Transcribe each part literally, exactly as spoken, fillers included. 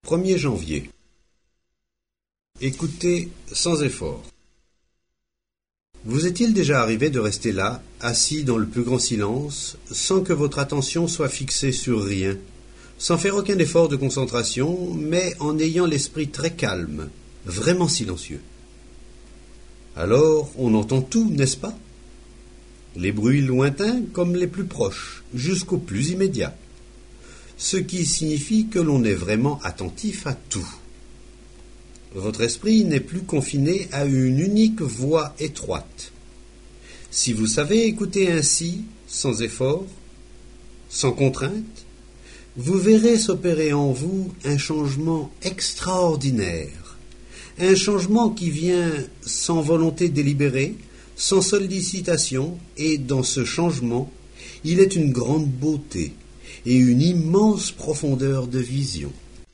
premier janvier. Écoutez sans effort. Vous est-il déjà arrivé de rester là, assis dans le plus grand silence, sans que votre attention soit fixée sur rien, sans faire aucun effort de concentration, mais en ayant l'esprit très calme, vraiment silencieux? Alors, on entend tout, n'est-ce pas? Les bruits lointains comme les plus proches, jusqu'aux plus immédiats. Ce qui signifie que l'on est vraiment attentif à tout. Votre esprit n'est plus confiné à une unique voie étroite. Si vous savez écouter ainsi, sans effort, sans contrainte, vous verrez s'opérer en vous un changement extraordinaire, un changement qui vient sans volonté délibérée, sans sollicitation, et dans ce changement, il est une grande beauté et une immense profondeur de vision.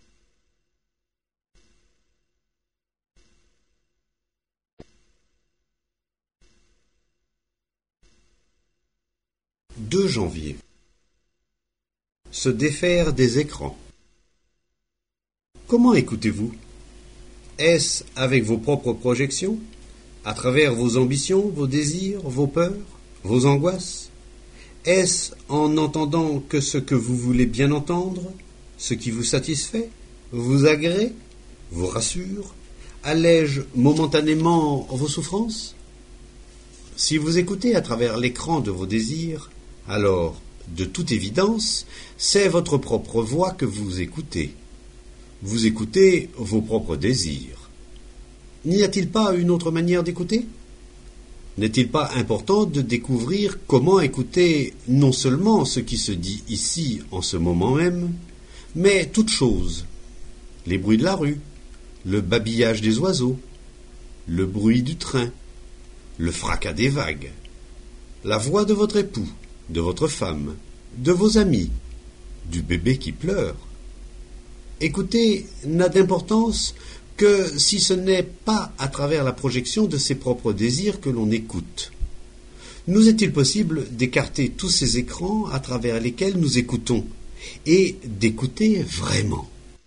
deux janvier. Se défaire des écrans. Comment écoutez-vous? Est-ce avec vos propres projections, à travers vos ambitions, vos désirs, vos peurs, vos angoisses? Est-ce en n'entendant que ce que vous voulez bien entendre, ce qui vous satisfait, vous agrée, vous rassure, allège momentanément vos souffrances? Si vous écoutez à travers l'écran de vos désirs, alors, de toute évidence, c'est votre propre voix que vous écoutez. Vous écoutez vos propres désirs. N'y a-t-il pas une autre manière d'écouter? N'est-il pas important de découvrir comment écouter non seulement ce qui se dit ici en ce moment même, mais toutes choses, les bruits de la rue, le babillage des oiseaux, le bruit du train, le fracas des vagues, la voix de votre époux, de votre femme, de vos amis, du bébé qui pleure. Écouter n'a d'importance que si ce n'est pas à travers la projection de ses propres désirs que l'on écoute. Nous est-il possible d'écarter tous ces écrans à travers lesquels nous écoutons et d'écouter vraiment?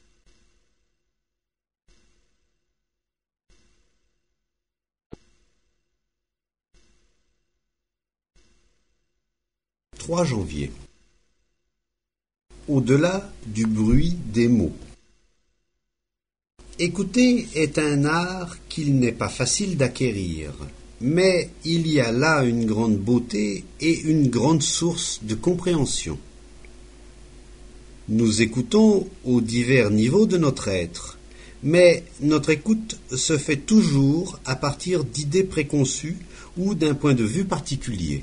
trois janvier. Au-delà du bruit des mots. Écouter est un art qu'il n'est pas facile d'acquérir, mais il y a là une grande beauté et une grande source de compréhension. Nous écoutons aux divers niveaux de notre être, mais notre écoute se fait toujours à partir d'idées préconçues ou d'un point de vue particulier.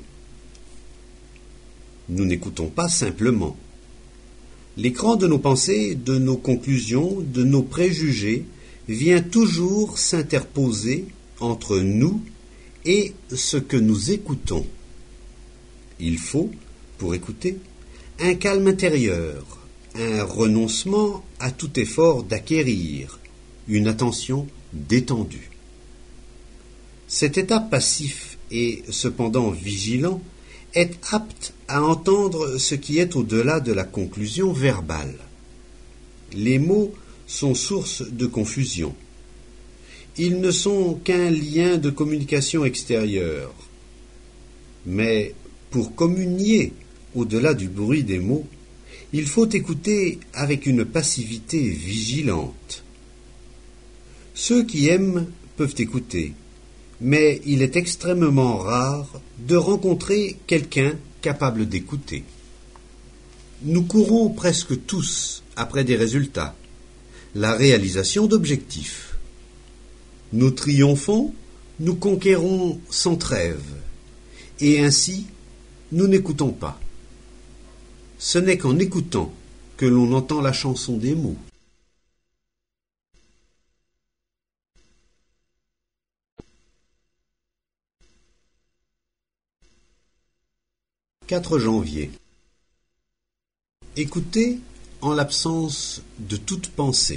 Nous n'écoutons pas simplement. L'écran de nos pensées, de nos conclusions, de nos préjugés vient toujours s'interposer entre nous et ce que nous écoutons. Il faut, pour écouter, un calme intérieur, un renoncement à tout effort d'acquérir, une attention détendue. Cet état passif et cependant vigilant est apte à entendre ce qui est au-delà de la conclusion verbale. Les mots sont source de confusion. Ils ne sont qu'un lien de communication extérieure. Mais pour communier au-delà du bruit des mots, il faut écouter avec une passivité vigilante. Ceux qui aiment peuvent écouter, mais il est extrêmement rare de rencontrer quelqu'un capable d'écouter. Nous courons presque tous après des résultats, la réalisation d'objectifs. Nous triomphons, nous conquérons sans trêve, et ainsi, nous n'écoutons pas. Ce n'est qu'en écoutant que l'on entend la chanson des mots. quatre janvier. Écoutez en l'absence de toute pensée.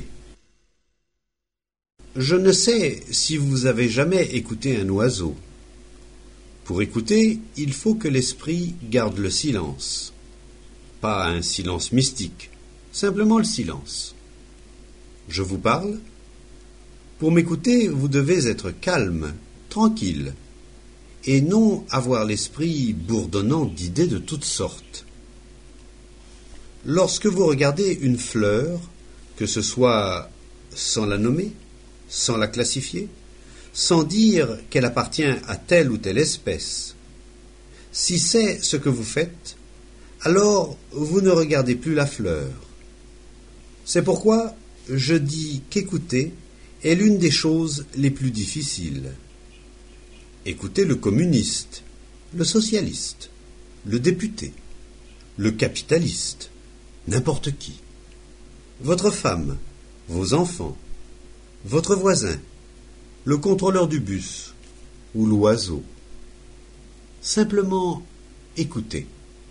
Je ne sais si vous avez jamais écouté un oiseau. Pour écouter, il faut que l'esprit garde le silence. Pas un silence mystique, simplement le silence. Je vous parle. Pour m'écouter, vous devez être calme, tranquille, et non avoir l'esprit bourdonnant d'idées de toutes sortes. Lorsque vous regardez une fleur, que ce soit sans la nommer, sans la classifier, sans dire qu'elle appartient à telle ou telle espèce, si c'est ce que vous faites, alors vous ne regardez plus la fleur. C'est pourquoi je dis qu'écouter est l'une des choses les plus difficiles. Écoutez le communiste, le socialiste, le député, le capitaliste, n'importe qui. Votre femme, vos enfants, votre voisin, le contrôleur du bus ou l'oiseau. Simplement écoutez.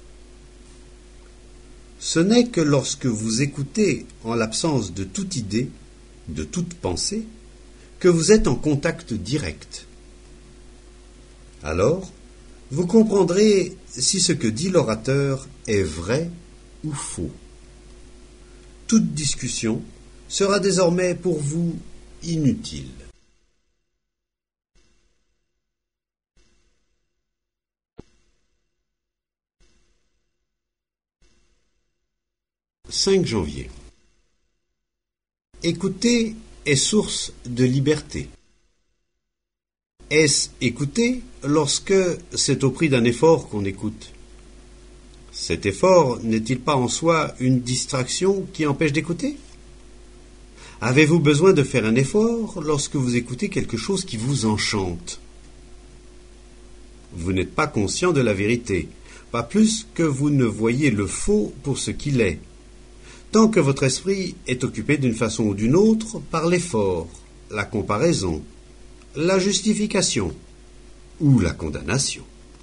Ce n'est que lorsque vous écoutez en l'absence de toute idée, de toute pensée, que vous êtes en contact direct. Alors, vous comprendrez si ce que dit l'orateur est vrai ou faux. Toute discussion sera désormais pour vous inutile. cinq janvier. Écouter est source de liberté. Est-ce écouter lorsque c'est au prix d'un effort qu'on écoute? Cet effort n'est-il pas en soi une distraction qui empêche d'écouter? Avez-vous besoin de faire un effort lorsque vous écoutez quelque chose qui vous enchante? Vous n'êtes pas conscient de la vérité, pas plus que vous ne voyez le faux pour ce qu'il est, tant que votre esprit est occupé d'une façon ou d'une autre par l'effort, la comparaison, la justification ou la condamnation.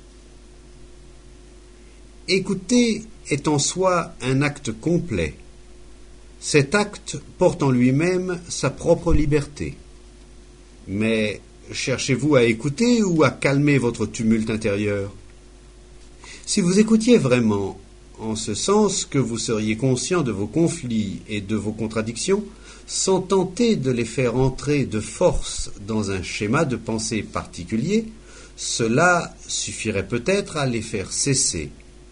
Écouter est en soi un acte complet. Cet acte porte en lui-même sa propre liberté. Mais cherchez-vous à écouter ou à calmer votre tumulte intérieur? Si vous écoutiez vraiment, en ce sens que vous seriez conscient de vos conflits et de vos contradictions, sans tenter de les faire entrer de force dans un schéma de pensée particulier, cela suffirait peut-être à les faire cesser.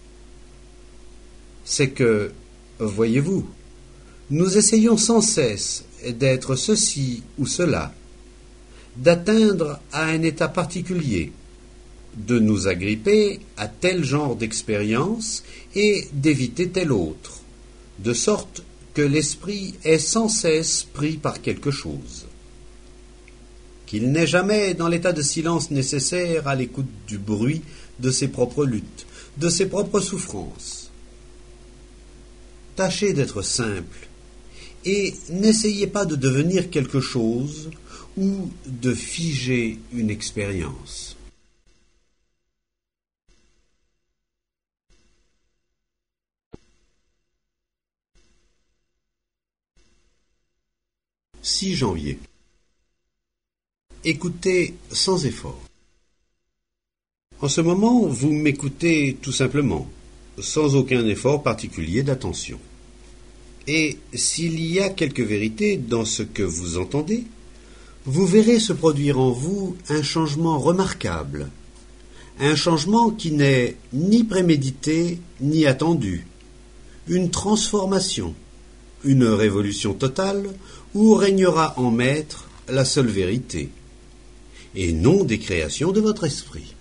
C'est que, voyez-vous, nous essayons sans cesse d'être ceci ou cela, d'atteindre à un état particulier, de nous agripper à tel genre d'expérience et d'éviter tel autre, de sorte que l'esprit est sans cesse pris par quelque chose. Qu'il n'est jamais dans l'état de silence nécessaire à l'écoute du bruit de ses propres luttes, de ses propres souffrances. Tâchez d'être simple et n'essayez pas de devenir quelque chose ou de figer une expérience. six janvier. Écoutez sans effort. En ce moment, vous m'écoutez tout simplement, sans aucun effort particulier d'attention. Et s'il y a quelque vérité dans ce que vous entendez, vous verrez se produire en vous un changement remarquable, un changement qui n'est ni prémédité ni attendu, une transformation, une révolution totale où régnera en maître la seule vérité, et non des créations de votre esprit.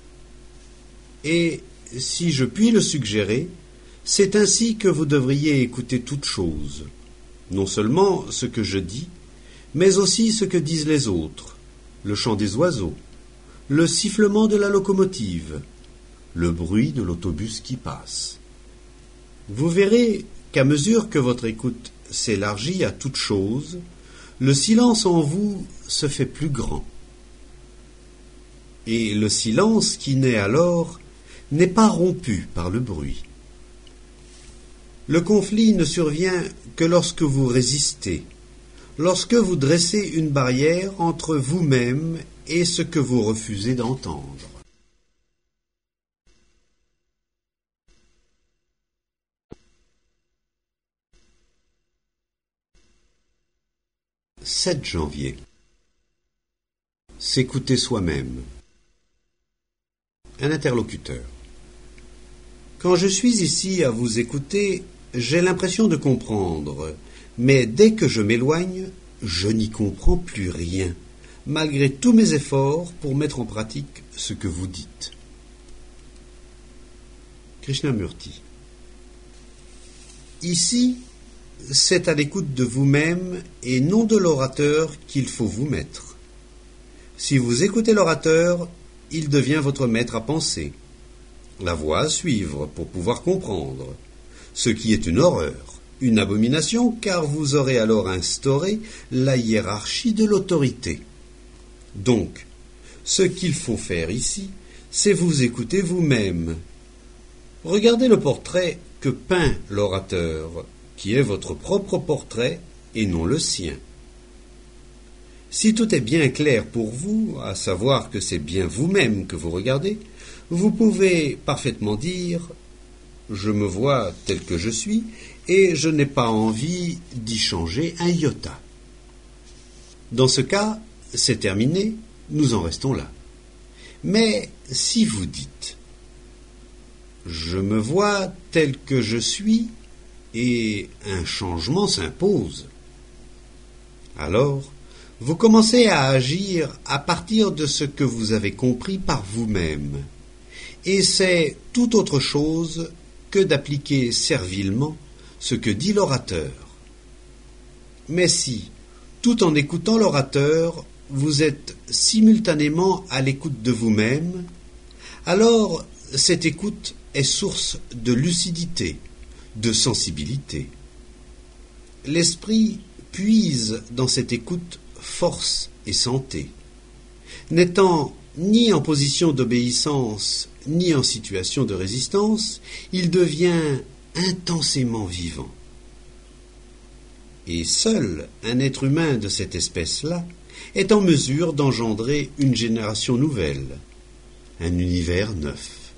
Et, si je puis le suggérer, c'est ainsi que vous devriez écouter toute chose, non seulement ce que je dis, mais aussi ce que disent les autres, le chant des oiseaux, le sifflement de la locomotive, le bruit de l'autobus qui passe. Vous verrez qu'à mesure que votre écoute s'élargit à toute chose, le silence en vous se fait plus grand. Et le silence qui naît alors n'est pas rompu par le bruit. Le conflit ne survient que lorsque vous résistez, lorsque vous dressez une barrière entre vous-même et ce que vous refusez d'entendre. sept janvier. S'écouter soi-même. Un interlocuteur. Quand je suis ici à vous écouter, j'ai l'impression de comprendre, mais dès que je m'éloigne, je n'y comprends plus rien, malgré tous mes efforts pour mettre en pratique ce que vous dites. Krishnamurti. Ici, c'est à l'écoute de vous-même et non de l'orateur qu'il faut vous mettre. Si vous écoutez l'orateur, il devient votre maître à penser, la voie à suivre pour pouvoir comprendre, ce qui est une horreur, une abomination, car vous aurez alors instauré la hiérarchie de l'autorité. Donc, ce qu'il faut faire ici, c'est vous écouter vous-même. Regardez le portrait que peint l'orateur, qui est votre propre portrait et non le sien. Si tout est bien clair pour vous, à savoir que c'est bien vous-même que vous regardez, vous pouvez parfaitement dire « Je me vois tel que je suis et je n'ai pas envie d'y changer un iota ». Dans ce cas, c'est terminé, nous en restons là. Mais si vous dites « Je me vois tel que je suis » et un changement s'impose, alors vous commencez à agir à partir de ce que vous avez compris par vous-même. Et c'est tout autre chose que d'appliquer servilement ce que dit l'orateur. Mais si, tout en écoutant l'orateur, vous êtes simultanément à l'écoute de vous-même, alors cette écoute est source de lucidité, de sensibilité. L'esprit puise dans cette écoute force et santé. N'étant ni en position d'obéissance, ni en situation de résistance, il devient intensément vivant. Et seul un être humain de cette espèce-là est en mesure d'engendrer une génération nouvelle, un univers neuf.